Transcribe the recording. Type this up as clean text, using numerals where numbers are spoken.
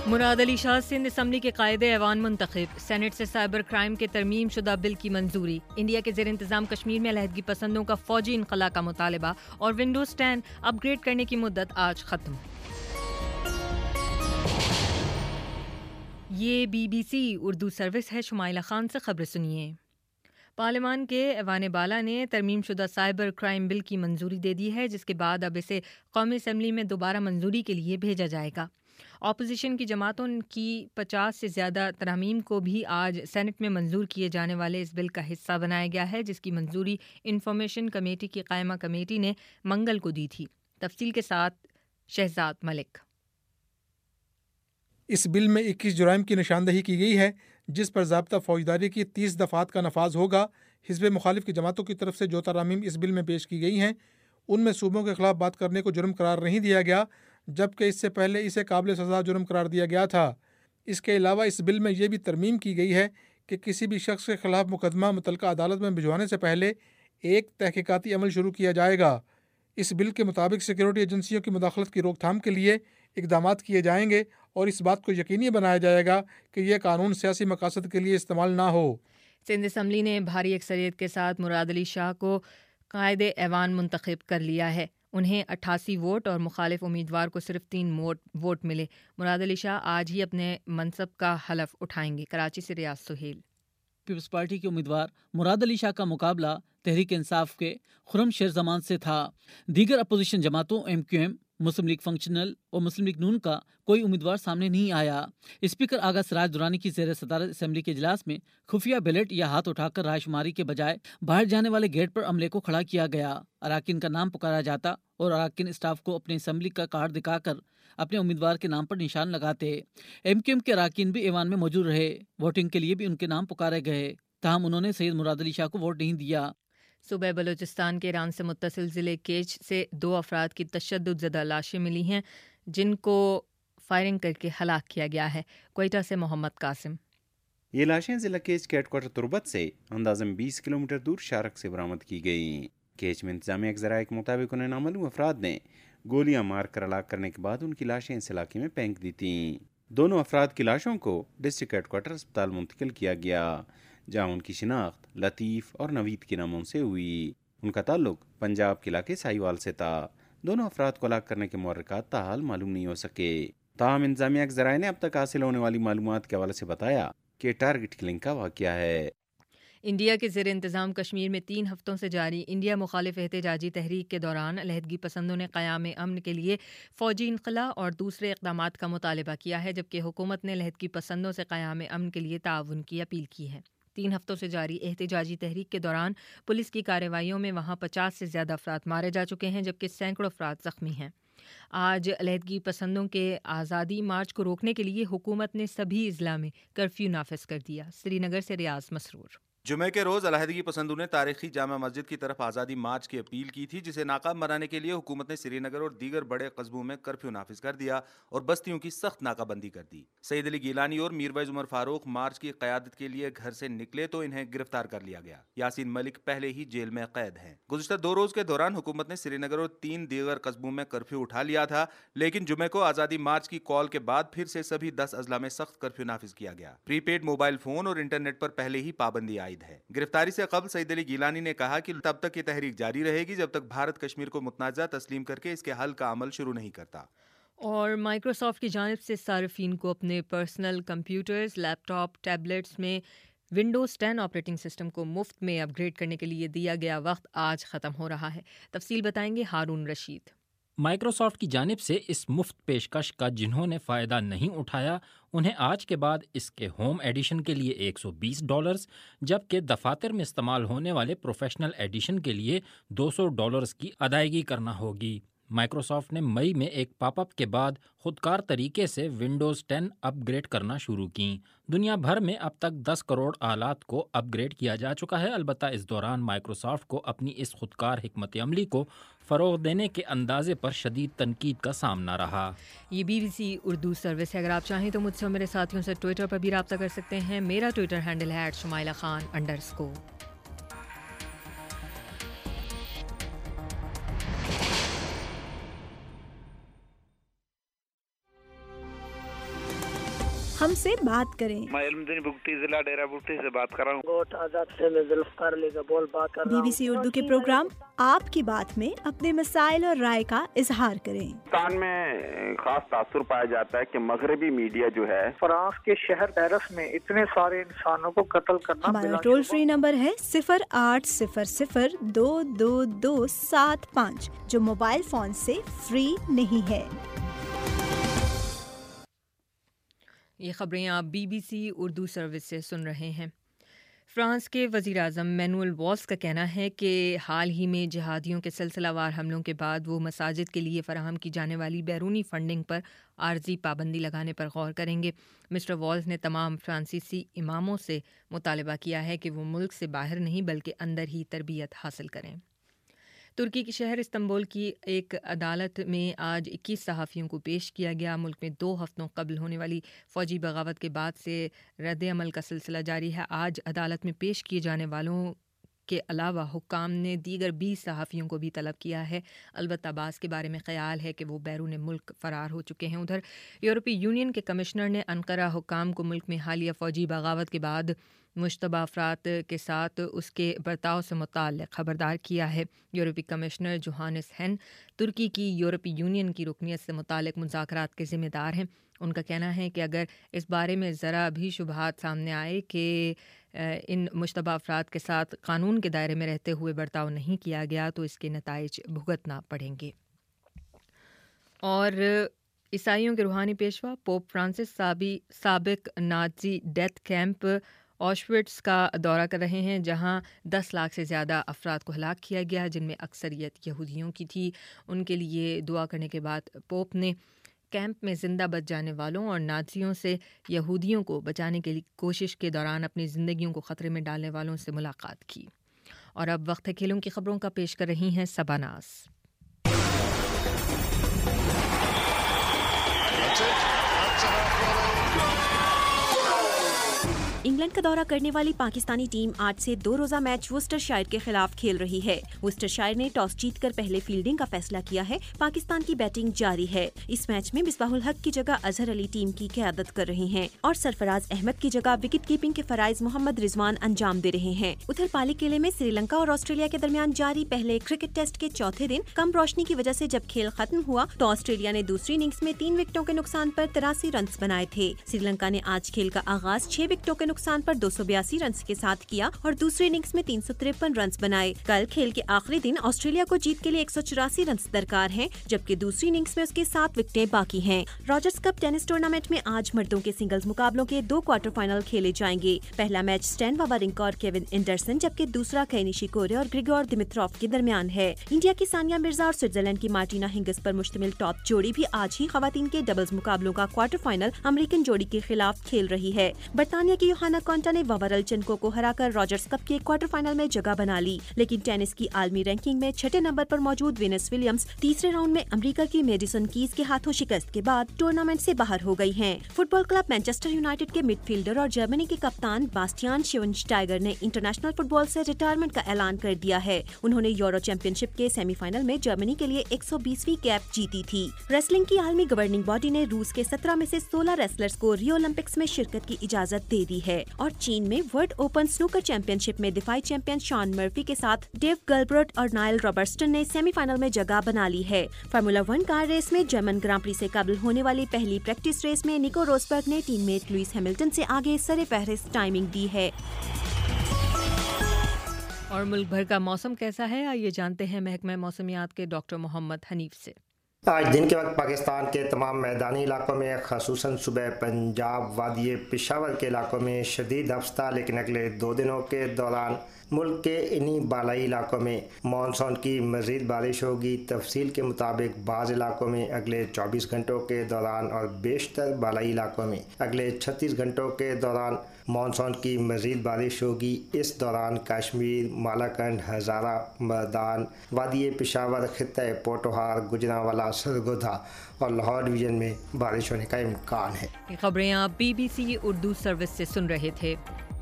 مراد Ali Shah Sindh assembly کے قائد ایوان منتخب، سینٹ سے سائبر کرائم کے ترمیم شدہ بل کی منظوری، انڈیا کے زیر انتظام کشمیر میں علیحدگی پسندوں کا فوجی انخلا کا مطالبہ اور ونڈوز 10 اپ گریڈ کرنے کی مدت آج ختم۔ یہ BBC اردو سروس ہے، شمائلہ خان سے خبریں سنیے۔ پارلیمان کے ایوان بالا نے ترمیم شدہ سائبر کرائم بل کی منظوری دے دی ہے، جس کے بعد اب اسے قومی اسمبلی میں دوبارہ منظوری کے لیے بھیجا جائے گا۔ اپوزیشن کی جماعتوں کی 50 سے زیادہ ترامیم کو بھی آج سینٹ میں منظور کیے جانے والے اس بل کا حصہ بنایا گیا ہے، جس کی منظوری انفارمیشن کمیٹی کی قائمہ کمیٹی نے منگل کو دی تھی۔ تفصیل کے ساتھ شہزاد ملک۔ اس بل میں 21 جرائم کی نشاندہی کی گئی ہے، جس پر ضابطہ فوجداری کی 30 دفعات کا نفاذ ہوگا۔ حزب مخالف کی جماعتوں کی طرف سے جو ترامیم اس بل میں پیش کی گئی ہیں، ان میں صوبوں کے خلاف بات کرنے کو جرم قرار نہیں دیا گیا، جبکہ اس سے پہلے اسے قابل سزا جرم قرار دیا گیا تھا۔ اس کے علاوہ اس بل میں یہ بھی ترمیم کی گئی ہے کہ کسی بھی شخص کے خلاف مقدمہ متعلقہ عدالت میں بھجوانے سے پہلے ایک تحقیقاتی عمل شروع کیا جائے گا۔ اس بل کے مطابق سیکورٹی ایجنسیوں کی مداخلت کی روک تھام کے لیے اقدامات کیے جائیں گے اور اس بات کو یقینی بنایا جائے گا کہ یہ قانون سیاسی مقاصد کے لیے استعمال نہ ہو۔ سندھ اسمبلی نے بھاری اکثریت کے ساتھ مراد علی شاہ کو قائد ایوان منتخب کر لیا ہے۔ انہیں 88 ووٹ اور مخالف امیدوار کو صرف 3 ووٹ ملے۔ مراد علی شاہ آج ہی اپنے منصب کا حلف اٹھائیں گے۔ کراچی سے ریاض سہیل۔ پیپلز پارٹی کے امیدوار مراد علی شاہ کا مقابلہ تحریک انصاف کے خرم شیر زمان سے تھا۔ دیگر اپوزیشن جماعتوں MQM، مسلم لیگ فنکشنل اور مسلم لیگ نون کا کوئی امیدوار سامنے نہیں آیا۔ اسپیکر آغا سراج درانی کی زیر صدارت اسمبلی کے اجلاس میں خفیہ بیلٹ یا ہاتھ اٹھا کر رائے شماری کے بجائے باہر جانے والے گیٹ پر عملے کو کھڑا کیا گیا۔ اراکین کا نام پکارا جاتا اور اراکین اسٹاف کو اپنے اسمبلی کا کارڈ دکھا کر اپنے امیدوار کے نام پر نشان لگاتے۔ MQM کے اراکین بھی ایوان میں موجود رہے۔ ووٹنگ کے لیے بھی ان کے نام پکارے گئے، تاہم انہوں نے سید مراد علی شاہ کو ووٹ نہیں دیا۔ صوبہ بلوچستان کے ایران سے متصل ضلع کیچ سے 2 افراد کی تشدد زدہ لاشیں ملی ہیں، جن کو فائرنگ کر کے ہلاک کیا گیا ہے۔ کوئٹہ سے محمد قاسم۔ یہ لاشیں ضلع کیچ کے ہیڈ کوارٹر تربت سے اندازاً 20 کلومیٹر دور شارک سے برآمد کی گئیں۔ کیچ میں انتظامیہ کے ذرائع کے مطابق انہیں نامعلوم افراد نے گولیاں مار کر ہلاک کرنے کے بعد ان کی لاشیں اس علاقے میں پھینک دی تھیں۔ دونوں افراد کی لاشوں کو ڈسٹرکٹ ہیڈ کوارٹر اسپتال منتقل کیا گیا، جہاں ان کی شناخت لطیف اور نوید کے ناموں سے ہوئی۔ ان کا تعلق پنجاب کے علاقے ساہیوال سے تھا۔ دونوں افراد کو ہلاک کرنے کے محرکات تاحال معلوم نہیں ہو سکے، تاہم انتظامیہ کے ذرائع نے اب تک حاصل ہونے والی معلومات کے حوالے سے بتایا کہ ٹارگٹ کلنگ کا واقعہ ہے۔ انڈیا کے زیر انتظام کشمیر میں 3 ہفتوں سے جاری انڈیا مخالف احتجاجی تحریک کے دوران علیحدگی پسندوں نے قیام امن کے لیے فوجی انخلا اور دوسرے اقدامات کا مطالبہ کیا ہے، جبکہ حکومت نے علیحدگی پسندوں سے قیام امن کے لیے تعاون کی اپیل کی ہے۔ 3 ہفتوں سے جاری احتجاجی تحریک کے دوران پولیس کی کارروائیوں میں وہاں 50 سے زیادہ افراد مارے جا چکے ہیں، جبکہ سینکڑوں افراد زخمی ہیں۔ آج علیحدگی پسندوں کے آزادی مارچ کو روکنے کے لیے حکومت نے سبھی اضلاع میں کرفیو نافذ کر دیا۔ سری نگر سے ریاض مسرور۔ جمعے کے روز علیحدگی پسندوں نے تاریخی جامع مسجد کی طرف آزادی مارچ کی اپیل کی تھی، جسے ناکام بنانے کے لیے حکومت نے سری نگر اور دیگر بڑے قصبوں میں کرفیو نافذ کر دیا اور بستیوں کی سخت ناکہ بندی کر دی۔ سعید علی گیلانی اور میرویز عمر فاروق مارچ کی قیادت کے لیے گھر سے نکلے تو انہیں گرفتار کر لیا گیا۔ یاسین ملک پہلے ہی جیل میں قید ہیں۔ گزشتہ 2 روز کے دوران حکومت نے سری نگر اور 3 دیگر قصبوں میں کرفیو اٹھا لیا تھا، لیکن جمعے کو آزادی مارچ کی کال کے بعد پھر سے سبھی 10 اضلاع میں سخت کرفیو نافذ کیا گیا۔ پری پیڈ موبائل فون اور انٹرنیٹ پر پہلے ہی پابندی عائد ہے۔ گرفتاری سے قبل سعید علی گیلانی نے کہا کہ تب تک یہ تحریک جاری رہے گی جب تک بھارت کشمیر کو متنازع تسلیم کر کے اس کے حل کا عمل شروع نہیں کرتا۔ اور مائکروسافٹ کی جانب سے صارفین کو اپنے personal computers, laptop, tablets میں ونڈوز 10 آپریٹنگ سسٹم کو مفت میں اپ گریڈ کرنے کے لیے دیا گیا وقت آج ختم ہو رہا ہے۔ تفصیل بتائیں گے ہارون رشید۔ مائکروسافٹ کی جانب سے اس مفت پیشکش کا جنہوں نے فائدہ نہیں اٹھایا انہیں آج کے بعد اس کے ہوم ایڈیشن کے لیے $120 جبکہ دفاتر میں استعمال ہونے والے پروفیشنل ایڈیشن کے لیے $200 کی ادائیگی کرنا ہوگی۔ مائکروسافٹ نے مئی میں ایک پاپ اپ کے بعد خودکار طریقے سے ونڈوز 10 اپ گریڈ کرنا شروع کیں۔ دنیا بھر میں اب تک 10 کروڑ آلات کو اپ گریڈ کیا جا چکا ہے، البتہ اس دوران مائکروسافٹ کو اپنی اس خودکار حکمت عملی کو فروغ دینے کے اندازے پر شدید تنقید کا سامنا رہا۔ یہ BBC اردو سروس ہے۔ اگر آپ چاہیں تو مجھ سے اور میرے ساتھیوں سے ٹویٹر پر بھی رابطہ کر سکتے ہیں۔ میرا ٹویٹر ہینڈل ہے @شمائلہ خان_۔ ہم سے بات کریں۔ میں علمدین بگٹی ضلع ڈیرہ بگٹی سے بات کر رہا ہوں۔ بی بی سی اردو کے پروگرام آپ کی بات میں اپنے مسائل اور رائے کا اظہار کریں۔ پاکستان میں خاص تاثر پایا جاتا ہے کہ مغربی میڈیا جو ہے فرانس کے شہر پیرس میں اتنے سارے انسانوں کو قتل کرنا۔ ہمارا ٹول فری نمبر ہے 0800-222-705 جو موبائل فون سے فری نہیں ہے۔ یہ خبریں آپ B B C Urdu service سے سن رہے ہیں۔ فرانس کے وزیر اعظم مینوئل والز کا کہنا ہے کہ حال ہی میں جہادیوں کے سلسلہ وار حملوں کے بعد وہ مساجد کے لیے فراہم کی جانے والی بیرونی فنڈنگ پر عارضی پابندی لگانے پر غور کریں گے۔ مسٹر والز نے تمام فرانسیسی اماموں سے مطالبہ کیا ہے کہ وہ ملک سے باہر نہیں بلکہ اندر ہی تربیت حاصل کریں۔ ترکی کے شہر استنبول کی ایک عدالت میں آج 21 صحافیوں کو پیش کیا گیا۔ ملک میں 2 ہفتوں قبل ہونے والی فوجی بغاوت کے بعد سے رد عمل کا سلسلہ جاری ہے۔ آج عدالت میں پیش کیے جانے والوں کے علاوہ حکام نے دیگر 20 صحافیوں کو بھی طلب کیا ہے۔ البتہ بعض کے بارے میں خیال ہے کہ وہ بیرون ملک فرار ہو چکے ہیں۔ ادھر یورپی یونین کے کمشنر نے انقرہ حکام کو ملک میں حالیہ فوجی بغاوت کے بعد مشتبہ افراد کے ساتھ اس کے برتاؤ سے متعلق خبردار کیا ہے۔ یورپی کمشنر جوہانس ہین ترکی کی یورپی یونین کی رکنیت سے متعلق مذاکرات کے ذمہ دار ہیں۔ ان کا کہنا ہے کہ اگر اس بارے میں ذرا بھی شبہات سامنے آئے کہ ان مشتبہ افراد کے ساتھ قانون کے دائرے میں رہتے ہوئے برتاؤ نہیں کیا گیا تو اس کے نتائج بھگتنا پڑیں گے۔ اور عیسائیوں کے روحانی پیشوا پوپ فرانسس سابق نازی ڈیتھ کیمپ آشوٹس کا دورہ کر رہے ہیں، جہاں 10 لاکھ سے زیادہ افراد کو ہلاک کیا گیا، جن میں اکثریت یہودیوں کی تھی۔ ان کے لیے دعا کرنے کے بعد پوپ نے کیمپ میں زندہ بچ جانے والوں اور نازیوں سے یہودیوں کو بچانے کی کوشش کے دوران اپنی زندگیوں کو خطرے میں ڈالنے والوں سے ملاقات کی۔ اور اب وقت ہے کھیلوں کی خبروں کا، پیش کر رہی ہیں سباناز۔ انگلینڈ کا دورہ کرنے والی پاکستانی ٹیم آج سے 2 روزہ میچ وسٹر شائر کے خلاف کھیل رہی ہے۔ وسٹر شائر نے ٹاس جیت کر پہلے فیلڈنگ کا فیصلہ کیا ہے۔ پاکستان کی بیٹنگ جاری ہے۔ اس میچ میں مصباح الحق کی جگہ اظہر علی ٹیم کی قیادت کر رہے ہیں اور سرفراز احمد کی جگہ وکٹ کیپنگ کے فرائض محمد رضوان انجام دے رہے ہیں۔ ادھر پالی قلعے میں سری لنکا اور آسٹریلیا کے درمیان جاری پہلے کرکٹ ٹیسٹ کے چوتھے دن کم روشنی کی وجہ سے جب کھیل ختم ہوا تو آسٹریلیا نے دوسری اننگز میں 3 وکٹوں کے نقصان پر 83 رنز بنائے تھے۔ سری لنکا نے آج کھیل کا آغاز 6 وکٹوں کے نقصان پر 282 رنز کے ساتھ کیا اور دوسری اننگز میں 353 رنز بنائے۔ کل کھیل کے آخری دن آسٹریلیا کو جیت کے لیے 184 رنز درکار ہیں، جبکہ دوسری اننگز میں اس کے 7 وکٹیں باقی ہیں۔ راجرز کپ ٹینس ٹورنامنٹ میں آج مردوں کے سنگلز مقابلوں کے 2 کوارٹر فائنل کھیلے جائیں گے۔ پہلا میچ سٹین واورنکا اور کیون اینڈرسن، جبکہ دوسرا کئی نیشیکورے اور گریگور دمتروف کے درمیان ہے۔ انڈیا کی ثانیہ مرزا اور سوئٹزرلینڈ کی مارٹینا ہنگس پر مشتمل ٹاپ جوڑی بھی آج ہی خواتین کے ڈبلز مقابلوں کا کوارٹر فائنل امریکن جوڑی کے خلاف کھیل رہی ہے۔ برطانیہ کی یوہانا کونٹا نے واورلچنکو کو ہرا کر راجرز کپ کے کوارٹر فائنل میں جگہ بنا لی، لیکن ٹینس کی عالمی رینکنگ میں 6 نمبر پر موجود وینس ولیمز تیسرے راؤنڈ میں امریکہ کی میڈیسن کیز کے ہاتھوں شکست کے بعد ٹورنامنٹ سے باہر ہو گئی ہیں۔ Football club Manchester United کے مڈ فیلڈر اور جرمنی کے کپتان باسٹیان شوینشٹائگر نے انٹرنیشنل فٹ بال سے ریٹائرمنٹ کا اعلان کر دیا ہے۔ انہوں نے یورو چیمپئن شپ کے سیمی فائنل میں جرمنی کے لیے 120ویں کیپ جیتی تھی۔ ریسلنگ کی عالمی گورننگ باڈی نے روس کے 17 میں سے 16 ریسلرز کو ریو اولمپکس میں شرکت کی اجازت دے دی ہے اور چین میں world open snooker championship میں دفاعی چیمپئن شان مرفی کے ساتھ ڈیو گلبرٹ اور نائل رابرٹسن نے سیمی فائنل میں جگہ بنا لی ہے۔ فارمولا 1 کار ریس میں جرمن گراں پری سے قبل ہونے والی پہلی پریکٹس ریس میں نیکو روزبرگ نے ٹیم میٹ لوئس ہیملٹن سے آگے سر فہرست ٹائمنگ دی ہے۔ اور ملک بھر کا موسم کیسا ہے، آئیے جانتے ہیں محکمہ موسمیات کے ڈاکٹر محمد حنیف سے۔ آج دن کے وقت پاکستان کے تمام میدانی علاقوں میں خصوصاً صوبہ پنجاب وادی پشاور کے علاقوں میں شدید ہفتہ، لیکن اگلے 2 دنوں کے دوران ملک کے انہی بالائی علاقوں میں مانسون کی مزید بارش ہوگی۔ تفصیل کے مطابق بعض علاقوں میں اگلے 24 گھنٹوں کے دوران اور بیشتر بالائی علاقوں میں اگلے 36 گھنٹوں کے دوران مانسون کی مزید بارش ہوگی۔ اس دوران کشمیر، مالاکنڈ، ہزارہ، مردان، وادی پشاور، خطہ پوٹوہار، گجرانوالہ، سرگودھا اور لاہور ڈویژن میں بارش ہونے کا امکان ہے۔ یہ خبریں آپ BBC اردو سروس سے سن رہے تھے۔